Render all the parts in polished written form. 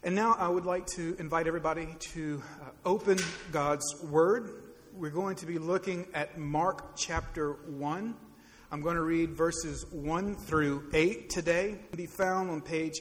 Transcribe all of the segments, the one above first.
And now I would like to invite everybody to open God's Word. We're going to be looking at Mark chapter 1. I'm going to read verses 1 through 8 today. It can be found on page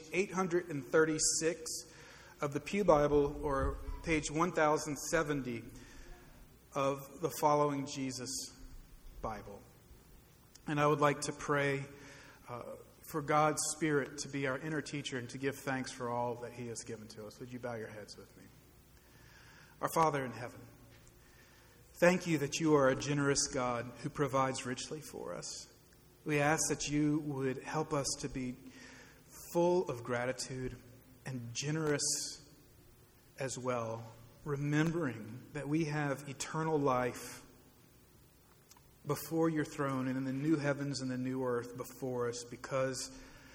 836 of the Pew Bible or page 1070 of the Following Jesus Bible. And I would like to pray for God's Spirit to be our inner teacher and to give thanks for all that He has given to us. Would you bow your heads with me? Our Father in heaven, thank you that you are a generous God who provides richly for us. We ask that you would help us to be full of gratitude and generous as well, remembering that we have eternal life before your throne and in the new heavens and the new earth before us, because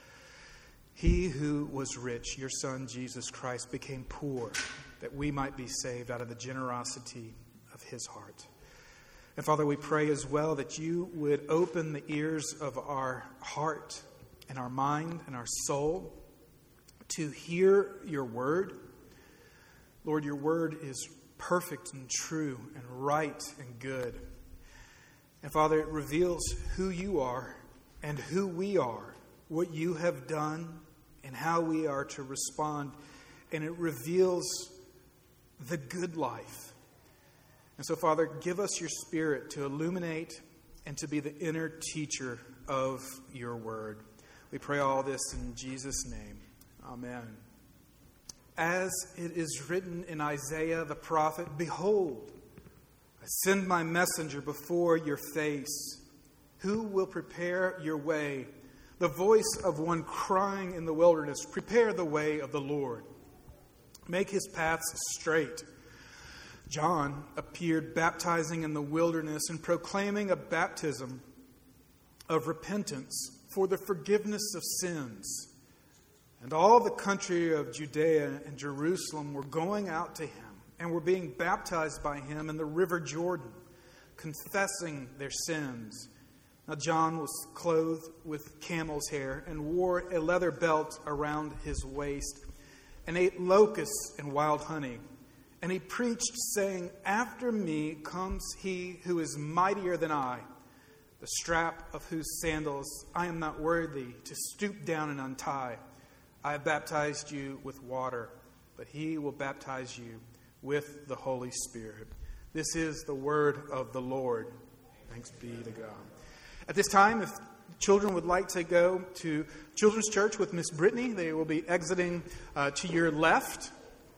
He who was rich, your Son Jesus Christ, became poor that we might be saved out of the generosity of His heart. And Father, we pray as well that you would open the ears of our heart and our mind and our soul to hear your word. Lord, your word is perfect and true and right and good. And Father, it reveals who you are and who we are, what you have done and how we are to respond. And it reveals the good life. And so, Father, give us your Spirit to illuminate and to be the inner teacher of your word. We pray all this in Jesus' name. Amen. As it is written in Isaiah the prophet, "Behold, I send my messenger before your face, who will prepare your way. The voice of one crying in the wilderness, prepare the way of the Lord. Make his paths straight." John appeared baptizing in the wilderness and proclaiming a baptism of repentance for the forgiveness of sins. And all the country of Judea and Jerusalem were going out to him and were being baptized by him in the river Jordan, confessing their sins. Now John was clothed with camel's hair and wore a leather belt around his waist and ate locusts and wild honey. And he preached, saying, "After me comes he who is mightier than I, the strap of whose sandals I am not worthy to stoop down and untie. I have baptized you with water, but he will baptize you with the Holy Spirit." This is the word of the Lord. Thanks be to God. At this time, if children would like to go to Children's Church with Miss Brittany, they will be exiting to your left.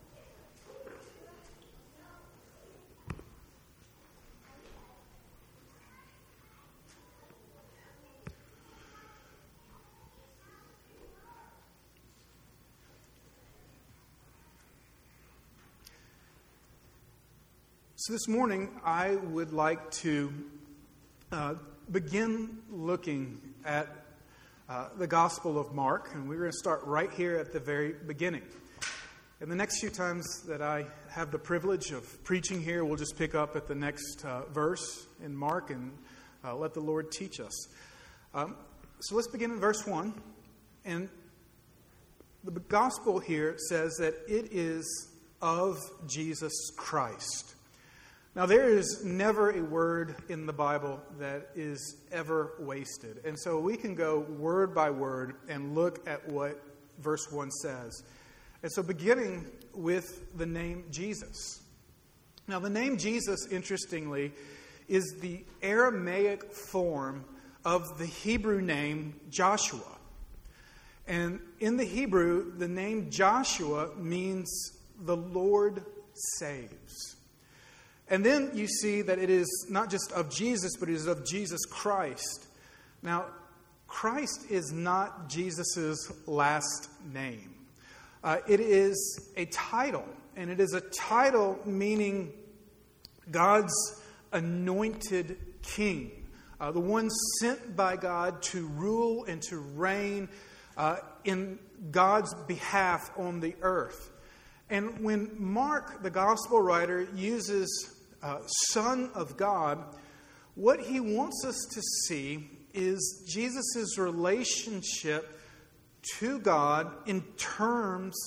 So this morning, I would like to begin looking at the Gospel of Mark, and we're going to start right here at the very beginning. And the next few times that I have the privilege of preaching here, we'll just pick up at the next verse in Mark and let the Lord teach us. So let's begin in verse 1. And the Gospel here says that it is of Jesus Christ. Now, there is never a word in the Bible that is ever wasted. And so we can go word by word and look at what verse 1 says. And so beginning with the name Jesus. Now, the name Jesus, interestingly, is the Aramaic form of the Hebrew name Joshua. And in the Hebrew, the name Joshua means the Lord saves. And then you see that it is not just of Jesus, but it is of Jesus Christ. Now, Christ is not Jesus' last name. It is a title, and it is a title meaning God's anointed king, the one sent by God to rule and to reign in God's behalf on the earth. And when Mark, the gospel writer, uses Son of God, what he wants us to see is Jesus' relationship to God in terms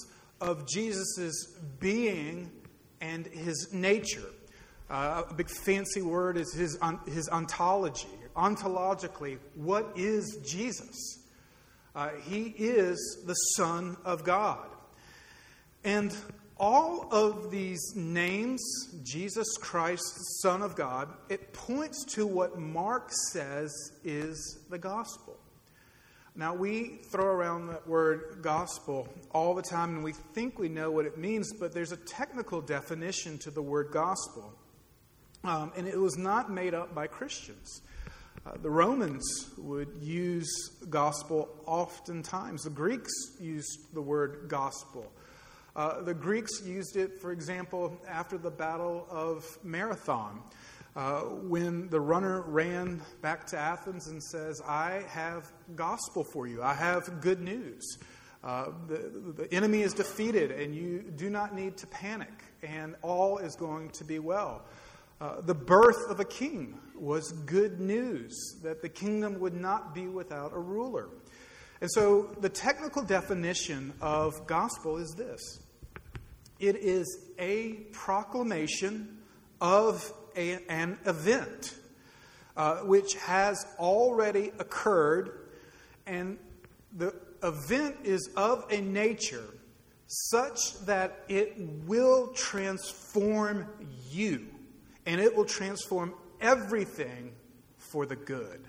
of Jesus' being and his nature. A big fancy word is his ontology. Ontologically, what is Jesus? He is the Son of God. And all of these names, Jesus Christ, Son of God, it points to what Mark says is the gospel. Now, we throw around that word gospel all the time, and we think we know what it means, but there's a technical definition to the word gospel. And it was not made up by Christians. The Romans would use gospel oftentimes. The Greeks used the word gospel. The Greeks used it, for example, after the Battle of Marathon, when the runner ran back to Athens and says, I have gospel for you. I have good news. The enemy is defeated, and you do not need to panic, and all is going to be well. The birth of a king was good news, that the kingdom would not be without a ruler. And so the technical definition of gospel is this. It is a proclamation of an event which has already occurred, and the event is of a nature such that it will transform you. And it will transform everything for the good.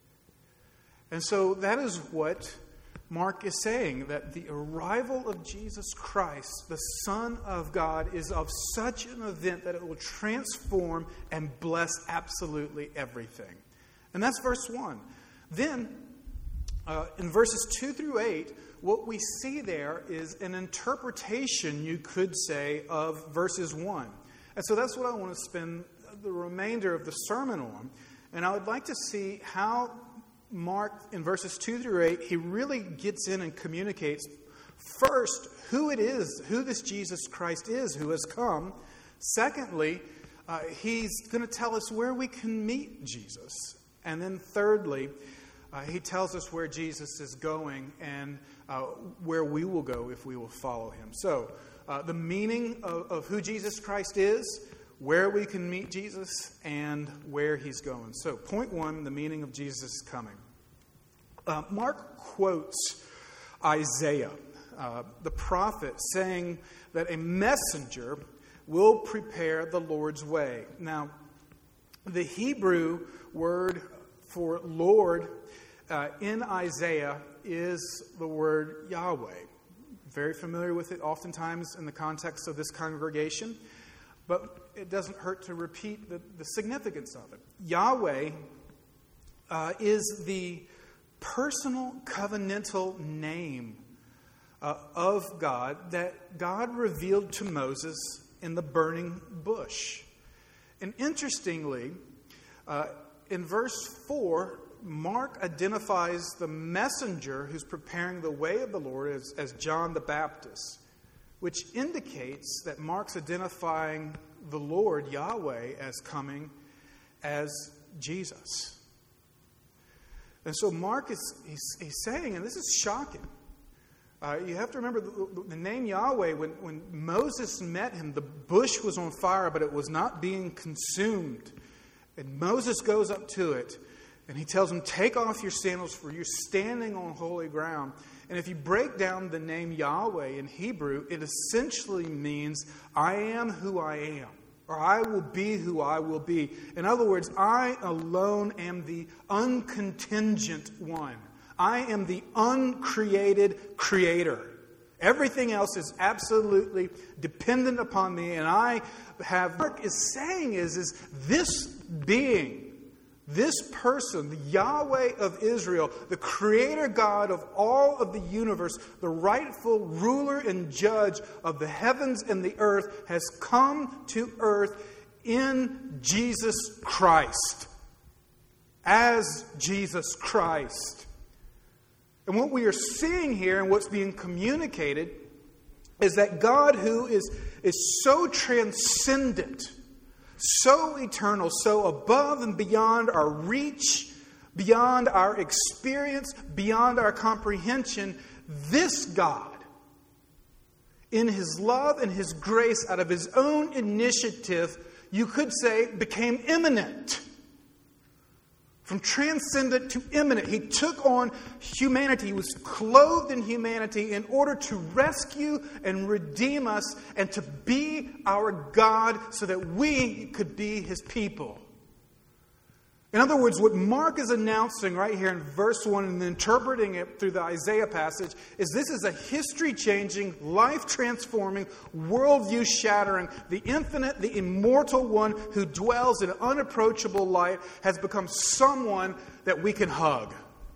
And so that is what Mark is saying, that the arrival of Jesus Christ, the Son of God, is of such an event that it will transform and bless absolutely everything. And that's verse 1. Then, in verses 2 through 8, what we see there is an interpretation, you could say, of verses 1. And so that's what I want to spend the remainder of the sermon on. And I would like to see how Mark, in verses 2 through 8, he really gets in and communicates, first, who it is, who this Jesus Christ is who has come. Secondly, he's going to tell us where we can meet Jesus. And then thirdly, he tells us where Jesus is going and where we will go if we will follow him. So, the meaning of who Jesus Christ is, where we can meet Jesus, and where he's going. So, point 1, the meaning of Jesus coming. Mark quotes Isaiah, the prophet, saying that a messenger will prepare the Lord's way. Now, the Hebrew word for Lord in Isaiah is the word Yahweh. Very familiar with it oftentimes in the context of this congregation, but it doesn't hurt to repeat the significance of it. Yahweh is the personal covenantal name of God that God revealed to Moses in the burning bush. And interestingly, in verse 4, Mark identifies the messenger who's preparing the way of the Lord as John the Baptist, which indicates that Mark's identifying the Lord, Yahweh, as coming as Jesus. And so Mark he's saying, and this is shocking, you have to remember the name Yahweh, when Moses met him, the bush was on fire, but it was not being consumed. And Moses goes up to it, and he tells him, take off your sandals, for you're standing on holy ground. And if you break down the name Yahweh in Hebrew, it essentially means, I am who I am, or I will be who I will be. In other words, I alone am the uncontingent one. I am the uncreated creator. Everything else is absolutely dependent upon me, and I have... Mark is saying is this being, this person, the Yahweh of Israel, the creator God of all of the universe, the rightful ruler and judge of the heavens and the earth, has come to earth in Jesus Christ. As Jesus Christ. And what we are seeing here and what's being communicated is that God, who is so transcendent, so eternal, so above and beyond our reach, beyond our experience, beyond our comprehension, this God in His love and His grace, out of His own initiative, you could say, became immanent. From transcendent to immanent. He took on humanity. He was clothed in humanity in order to rescue and redeem us and to be our God so that we could be His people. In other words, what Mark is announcing right here in verse 1 and interpreting it through the Isaiah passage is this is a history-changing, life-transforming, worldview-shattering, the infinite, the immortal one who dwells in unapproachable light has become someone that we can hug.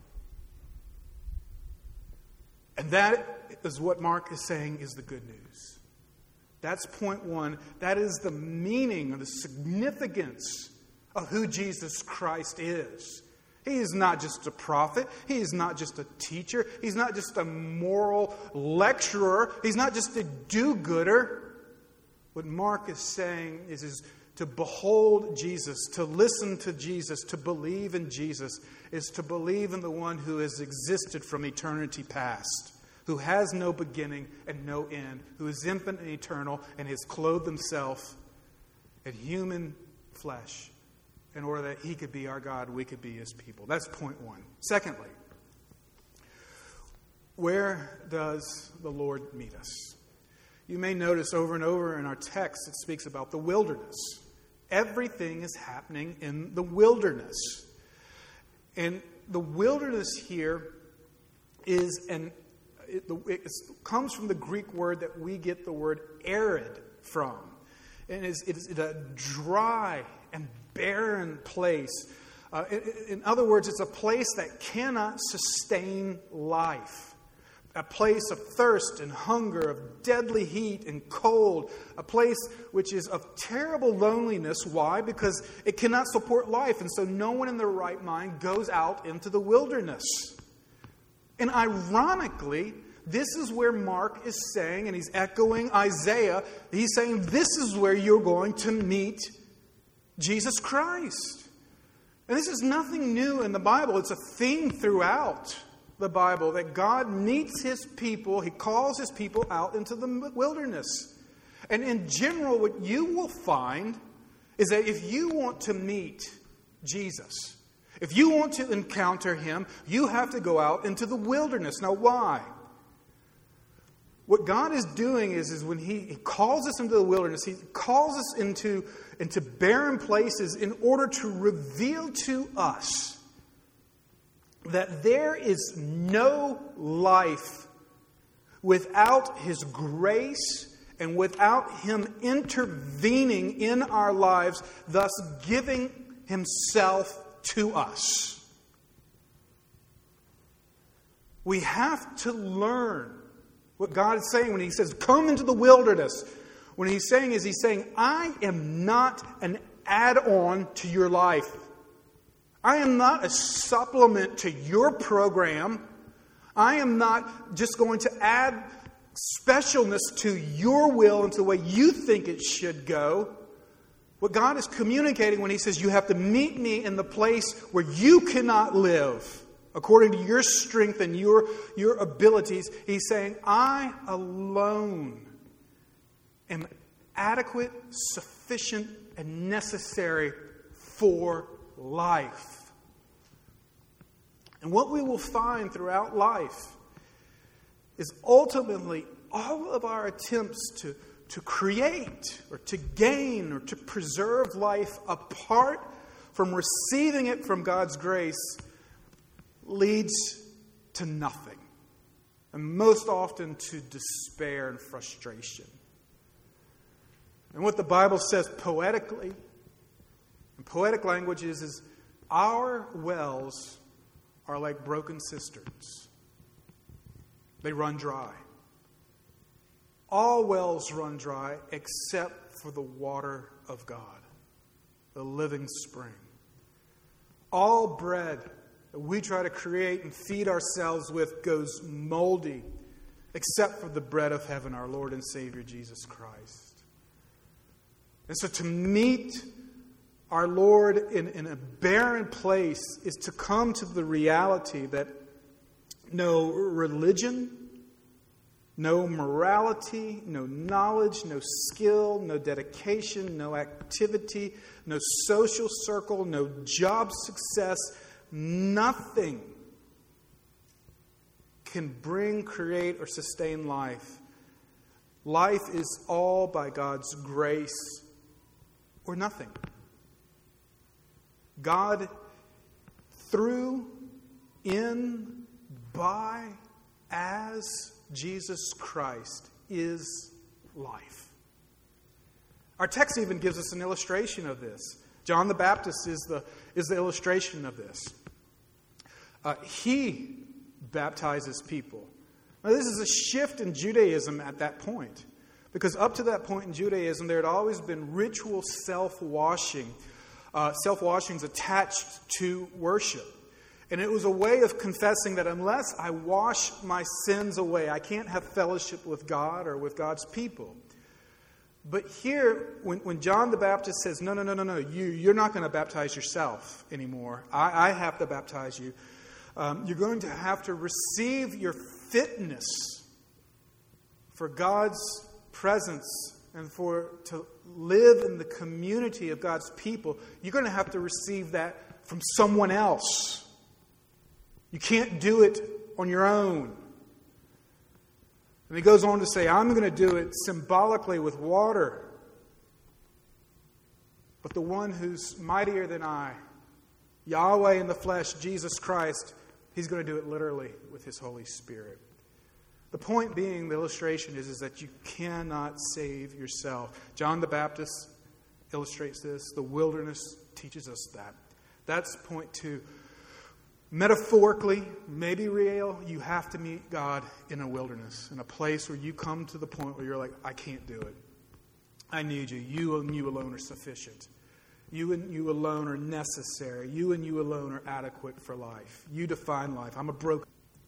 And that is what Mark is saying is the good news. That's point one. That is the meaning or the significance of who Jesus Christ is. He is not just a prophet. He is not just a teacher. He's not just a moral lecturer. He's not just a do-gooder. What Mark is saying is to behold Jesus, to listen to Jesus, to believe in Jesus, is to believe in the one who has existed from eternity past, who has no beginning and no end, who is infinite and eternal, and has clothed Himself in human flesh, in order that He could be our God, we could be His people. That's point one. Secondly, where does the Lord meet us? You may notice over and over in our text it speaks about the wilderness. Everything is happening in the wilderness. And the wilderness here is it comes from the Greek word that we get the word arid from. And it is a dry and barren place. In other words, it's a place that cannot sustain life. A place of thirst and hunger, of deadly heat and cold. A place which is of terrible loneliness. Why? Because it cannot support life. And so no one in their right mind goes out into the wilderness. And ironically, this is where Mark is saying, and he's echoing Isaiah, he's saying this is where you're going to meet Jesus Christ. And this is nothing new in the Bible. It's a theme throughout the Bible that God meets His people. He calls His people out into the wilderness. And in general, what you will find is that if you want to meet Jesus, if you want to encounter Him, you have to go out into the wilderness. Now, why? What God is doing is when He calls us into the wilderness, He calls us into barren places in order to reveal to us that there is no life without His grace and without Him intervening in our lives, thus giving Himself to us. We have to learn what God is saying when He says, come into the wilderness. What He's saying is, He's saying, I am not an add-on to your life. I am not a supplement to your program. I am not just going to add specialness to your will and to the way you think it should go. What God is communicating when He says, you have to meet me in the place where you cannot live according to your strength and your abilities, He's saying, I alone am adequate, sufficient, and necessary for life. And what we will find throughout life is ultimately all of our attempts to create or to gain or to preserve life apart from receiving it from God's grace leads to nothing. And most often to despair and frustration. And what the Bible says poetically, in poetic language is our wells are like broken cisterns. They run dry. All wells run dry except for the water of God, the living spring. All bread that we try to create and feed ourselves with goes moldy, except for the bread of heaven, our Lord and Savior Jesus Christ. And so to meet our Lord in a barren place is to come to the reality that no religion, No morality, no knowledge, no skill, no dedication, no activity, no social circle, no job success, nothing can bring, create, or sustain life. Life is all by God's grace or nothing. God, through, in, by, as Jesus Christ is life. Our text even gives us an illustration of this. John the Baptist is the illustration of this. He baptizes people. Now, this is a shift in Judaism at that point. Because up to that point in Judaism, there had always been ritual self-washing. Self-washings attached to worship. And it was a way of confessing that unless I wash my sins away, I can't have fellowship with God or with God's people. But here, when John the Baptist says, no, you're not going to baptize yourself anymore. I have to baptize you. You're going to have to receive your fitness for God's presence and to live in the community of God's people. You're going to have to receive that from someone else. You can't do it on your own. And he goes on to say, I'm going to do it symbolically with water. But the one who's mightier than I, Yahweh in the flesh, Jesus Christ, He's going to do it literally with His Holy Spirit. The point being, the illustration is that you cannot save yourself. John the Baptist illustrates this. The wilderness teaches us that. That's point 2. Metaphorically, maybe real, you have to meet God in a wilderness, in a place where you come to the point where you're like, I can't do it. I need you. You and you alone are sufficient. You and you alone are necessary. You and you alone are adequate for life. You define life. I'm a broken...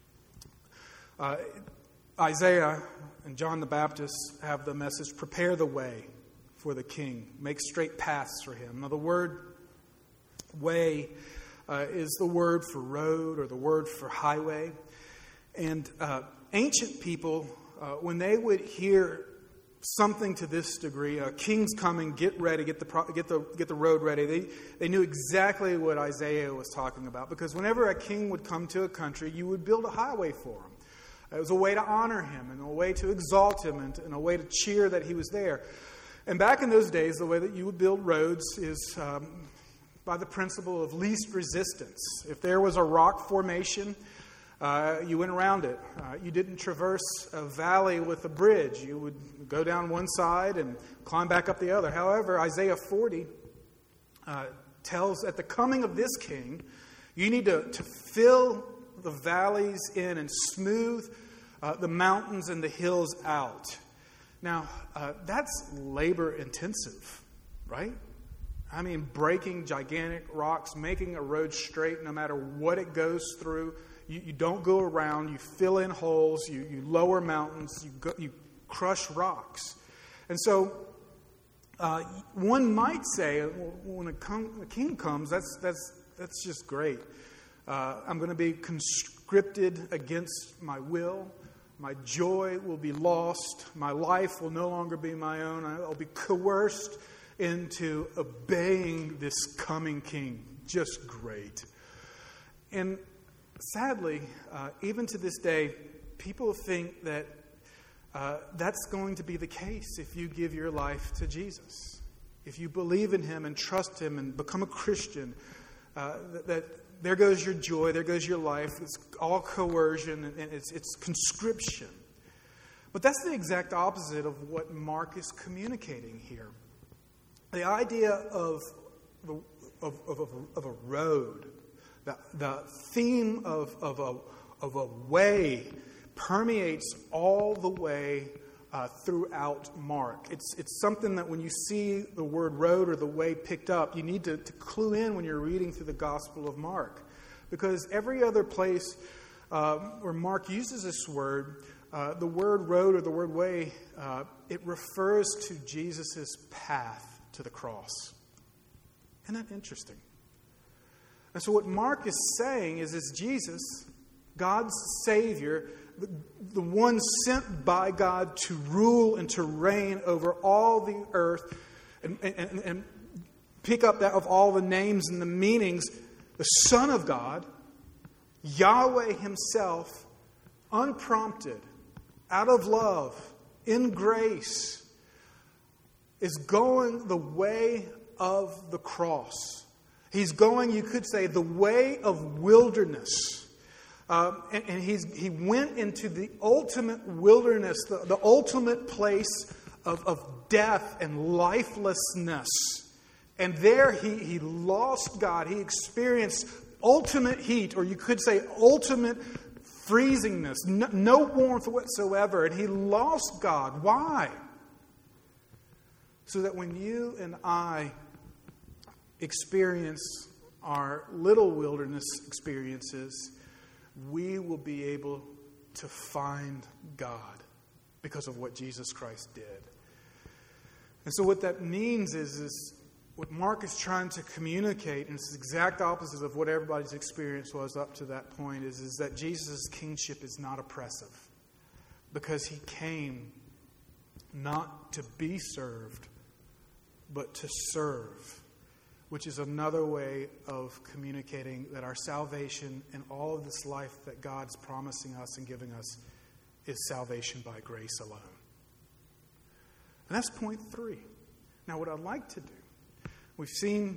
Isaiah and John the Baptist have the message, prepare the way for the king. Make straight paths for him. Now the word way is the word for road or the word for highway. And ancient people, when they would hear something to this degree, a king's coming, get ready, get the road ready, they knew exactly what Isaiah was talking about. Because whenever a king would come to a country, you would build a highway for him. It was a way to honor him and a way to exalt him and a way to cheer that he was there. And back in those days, the way that you would build roads is by the principle of least resistance. If there was a rock formation, you went around it. You didn't traverse a valley with a bridge. You would go down one side and climb back up the other. However, Isaiah 40 tells at the coming of this king, you need to fill the valleys in and smooth the mountains and the hills out. Now, that's labor intensive, right? I mean, breaking gigantic rocks, making a road straight no matter what it goes through. You don't go around. You fill in holes. You lower mountains. You crush rocks. And so one might say, when a king comes, that's just great. I'm going to be conscripted against my will. My joy will be lost. My life will no longer be my own. I'll be coerced into obeying this coming king. Just great. And sadly, even to this day, people think that that's going to be the case if you give your life to Jesus. If you believe in Him and trust Him and become a Christian, that there goes your joy, there goes your life. It's all coercion and it's conscription. But that's the exact opposite of what Mark is communicating here. The idea of a road, the theme of a way permeates all the way throughout Mark. It's something that when you see the word road or the way picked up, you need to clue in when you're reading through the Gospel of Mark. Because every other place where Mark uses this word, the word road or the word way, it refers to Jesus' path to the cross. Isn't that interesting? And so what Mark is saying is Jesus, God's Savior, the one sent by God to rule and to reign over all the earth, and pick up that of all the names and the meanings, the Son of God, Yahweh himself, unprompted, out of love, in grace, is going the way of the cross. He's going, you could say, the way of wilderness. And he went into the ultimate wilderness, the ultimate place of death and lifelessness. And there he lost God. He experienced ultimate heat, or you could say ultimate freezingness, no warmth whatsoever. And he lost God. Why? So that when you and I experience our little wilderness experiences, we will be able to find God because of what Jesus Christ did. And so what that means is what Mark is trying to communicate, and it's the exact opposite of what everybody's experience was up to that point, is that Jesus' kingship is not oppressive. Because he came not to be served, but to serve. Which is another way of communicating that our salvation and all of this life that God's promising us and giving us is salvation by grace alone. And that's point 3. Now, what I'd like to do, we've seen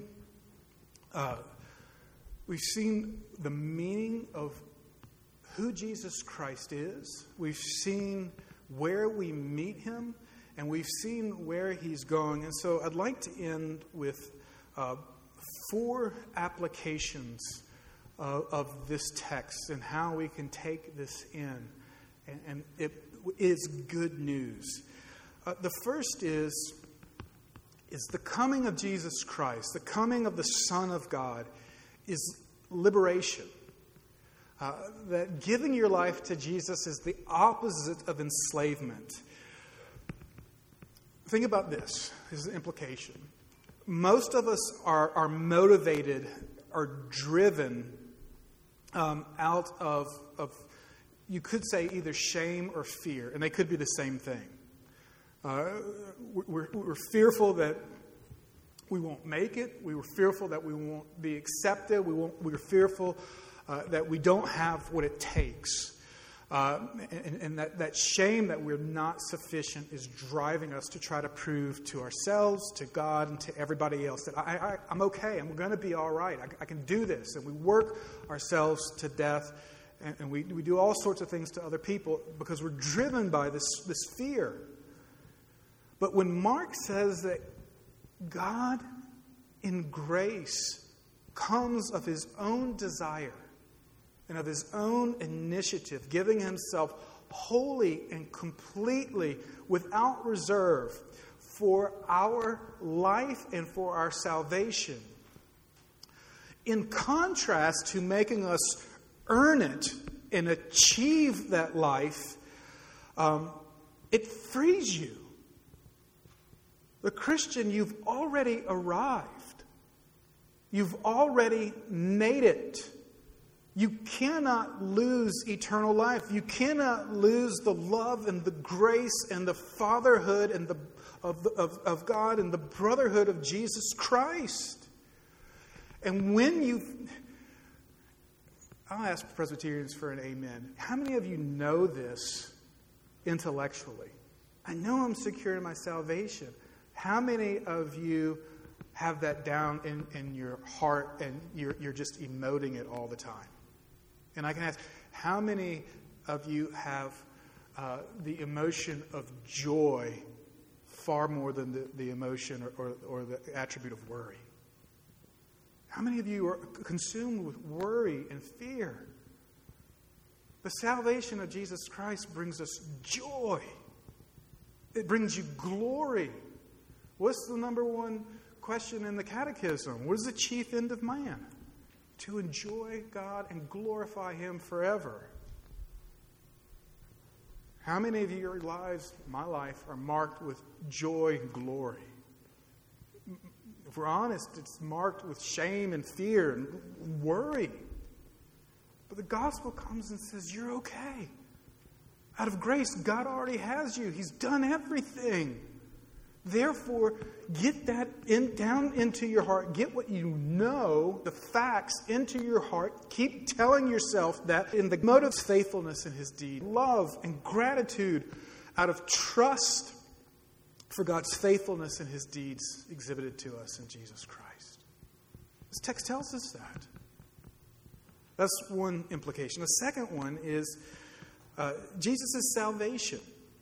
the meaning of who Jesus Christ is. We've seen where we meet him, and we've seen where he's going. And so I'd like to end with 4 applications of this text and how we can take this in. And it is good news. The first is the coming of Jesus Christ, the coming of the Son of God, is liberation. That giving your life to Jesus is the opposite of enslavement. Think about this. This is the implication. Most of us are motivated or driven out of, you could say, either shame or fear, and they could be the same thing. We're fearful that we won't make it. We were fearful that we won't be accepted. We're fearful that we don't have what it takes. And that shame that we're not sufficient is driving us to try to prove to ourselves, to God, and to everybody else that I'm okay. I'm going to be all right. I can do this. And we work ourselves to death. And we do all sorts of things to other people because we're driven by this fear. But when Mark says that God in grace comes of his own desire and of his own initiative, giving himself wholly and completely, without reserve, for our life and for our salvation, in contrast to making us earn it and achieve that life, it frees you. The Christian, you've already arrived. You've already made it. You cannot lose eternal life. You cannot lose the love and the grace and the fatherhood and of God and the brotherhood of Jesus Christ. And when I'll ask Presbyterians for an amen. How many of you know this intellectually? I know I'm secure in my salvation. How many of you have that down in your heart and you're just emoting it all the time? And I can ask, how many of you have the emotion of joy far more than the emotion or the attribute of worry? How many of you are consumed with worry and fear? The salvation of Jesus Christ brings us joy. It brings you glory. What's the number one question in the catechism? What is the chief end of man? To enjoy God and glorify him forever. How many of your lives, my life, are marked with joy and glory? If we're honest, it's marked with shame and fear and worry. But the gospel comes and says, you're okay. Out of grace, God already has you. He's done everything. Therefore, get that down into your heart. Get what you know, the facts, into your heart. Keep telling yourself that in the mode of faithfulness in His deed, love and gratitude out of trust for God's faithfulness in His deeds exhibited to us in Jesus Christ. This text tells us that. That's one implication. The second one is Jesus' salvation.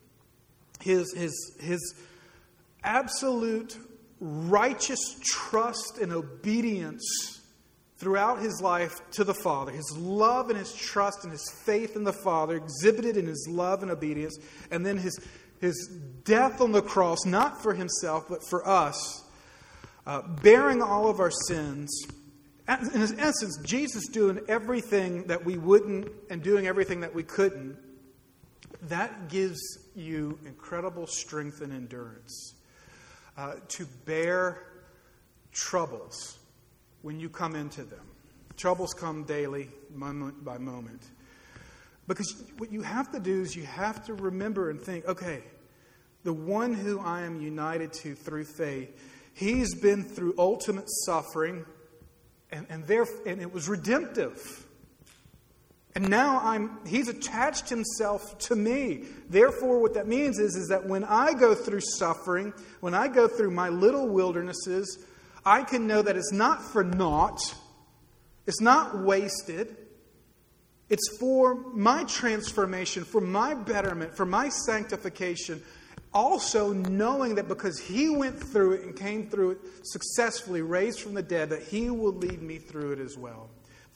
His absolute righteous trust and obedience throughout His life to the Father. His love and His trust and His faith in the Father exhibited in His love and obedience. And then His death on the cross, not for Himself, but for us, bearing all of our sins. In essence, Jesus doing everything that we wouldn't and doing everything that we couldn't. That gives you incredible strength and endurance to bear troubles when you come into them. Troubles come daily, moment by moment. Because what you have to do is you have to remember and think, okay, the one who I am united to through faith, He's been through ultimate suffering, and it was redemptive. And now He's attached Himself to me. Therefore, what that means is that when I go through suffering, when I go through my little wildernesses, I can know that it's not for naught. It's not wasted. It's for my transformation, for my betterment, for my sanctification. Also knowing that because He went through it and came through it successfully, raised from the dead, that He will lead me through it as well.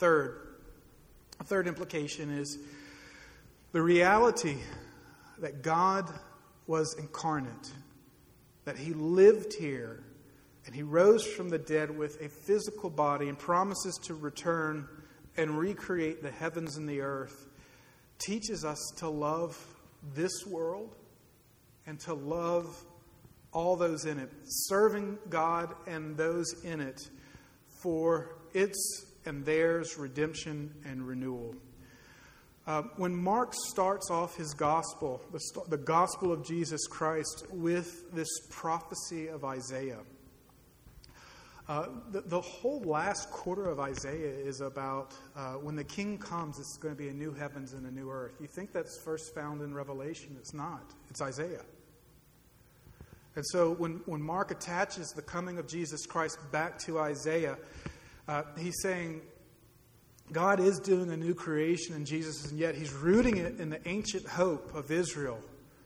A third implication is the reality that God was incarnate, that He lived here, and He rose from the dead with a physical body and promises to return and recreate the heavens and the earth, teaches us to love this world and to love all those in it, serving God and those in it for its and theirs redemption and renewal. When Mark starts off his gospel, the gospel of Jesus Christ, with this prophecy of Isaiah, the whole last quarter of Isaiah is about when the King comes, it's going to be a new heavens and a new earth. You think that's first found in Revelation? It's not. It's Isaiah. And so when Mark attaches the coming of Jesus Christ back to Isaiah, he's saying God is doing a new creation in Jesus, and yet He's rooting it in the ancient hope of Israel.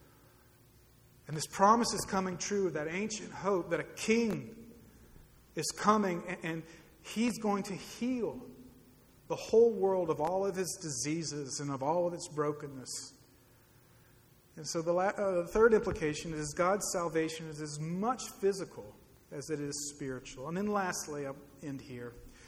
And this promise is coming true, that ancient hope that a king is coming, and He's going to heal the whole world of all of His diseases and of all of its brokenness. And so the third implication is God's salvation is as much physical as it is spiritual. And then lastly, I'll end here.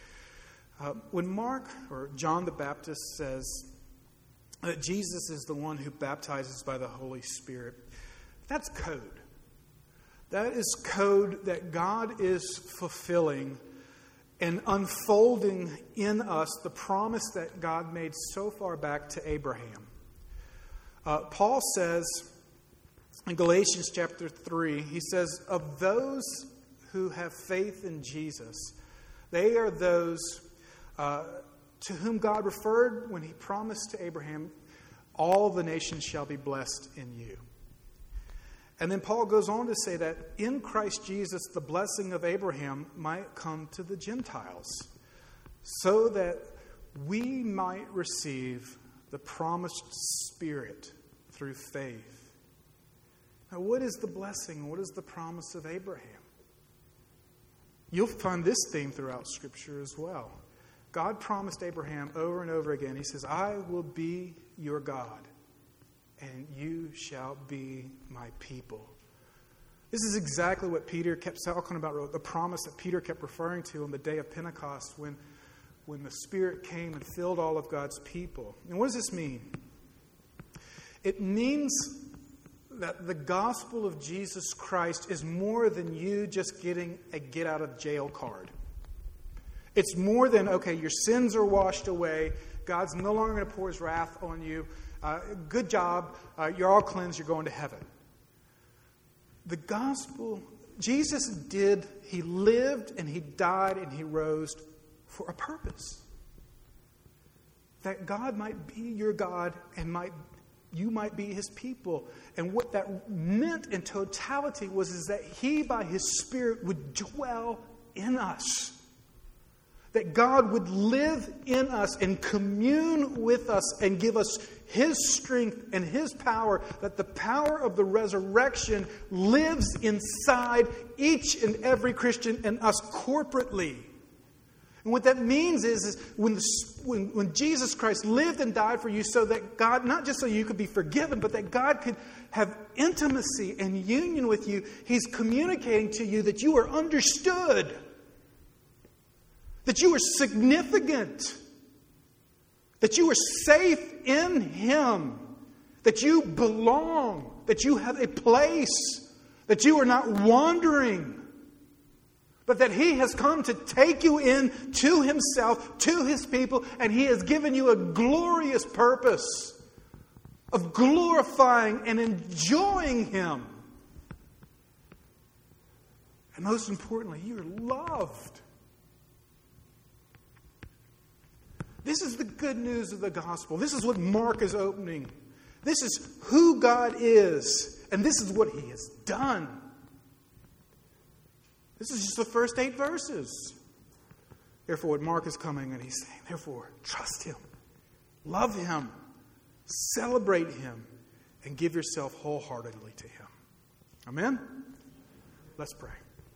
When Mark or John the Baptist says that Jesus is the one who baptizes by the Holy Spirit, that's code. That is code that God is fulfilling and unfolding in us the promise that God made so far back to Abraham. Paul says in Galatians chapter 3, he says, of those who have faith in Jesus, they are those to whom God referred when He promised to Abraham, all the nations shall be blessed in you. And then Paul goes on to say that in Christ Jesus, the blessing of Abraham might come to the Gentiles, so that we might receive the promised Spirit through faith. Now, what is the blessing? What is the promise of Abraham? You'll find this theme throughout Scripture as well. God promised Abraham over and over again. He says, I will be your God, and you shall be my people. This is exactly what Peter kept talking about, the promise that Peter kept referring to on the day of Pentecost when the Spirit came and filled all of God's people. And what does this mean? It means that the gospel of Jesus Christ is more than you just getting a get-out-of-jail card. It's more than, okay, your sins are washed away, God's no longer going to pour his wrath on you. Good job. You're all cleansed. You're going to heaven. The gospel, Jesus did, he lived and he died and he rose for a purpose. That God might be your God and you might be his people. And what that meant in totality is that he, by his Spirit, would dwell in us. That God would live in us and commune with us and give us his strength and his power. That the power of the resurrection lives inside each and every Christian and us corporately. And what that means is when Jesus Christ lived and died for you so that God, not just so you could be forgiven, but that God could have intimacy and union with you, he's communicating to you that you are understood. That you are significant. That you are safe in him. That you belong. That you have a place. That you are not wandering. But that he has come to take you in to himself, to his people, and he has given you a glorious purpose of glorifying and enjoying him. And most importantly, you're loved. This is the good news of the gospel. This is what Mark is opening. This is who God is, and this is what he has done. This is just the first 8 verses. Therefore, what Mark is coming and he's saying, therefore, trust him, love him, celebrate him, and give yourself wholeheartedly to him. Amen? Let's pray.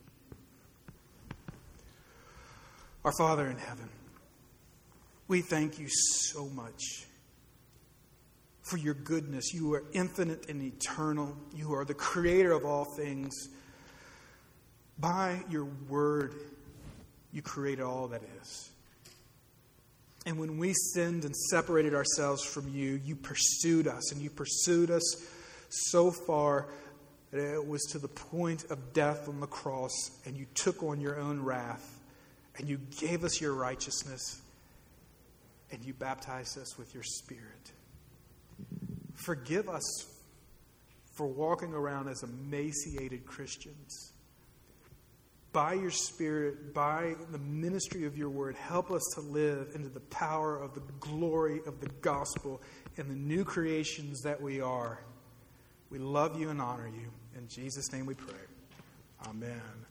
Our Father in heaven, we thank you so much for your goodness. You are infinite and eternal. You are the creator of all things. By your word, you created all that is. And when we sinned and separated ourselves from you, you pursued us. And you pursued us so far that it was to the point of death on the cross. And you took on your own wrath. And you gave us your righteousness. And you baptized us with your Spirit. Forgive us for walking around as emaciated Christians. By your Spirit, by the ministry of your word, help us to live into the power of the glory of the gospel and the new creations that we are. We love you and honor you. In Jesus' name we pray. Amen.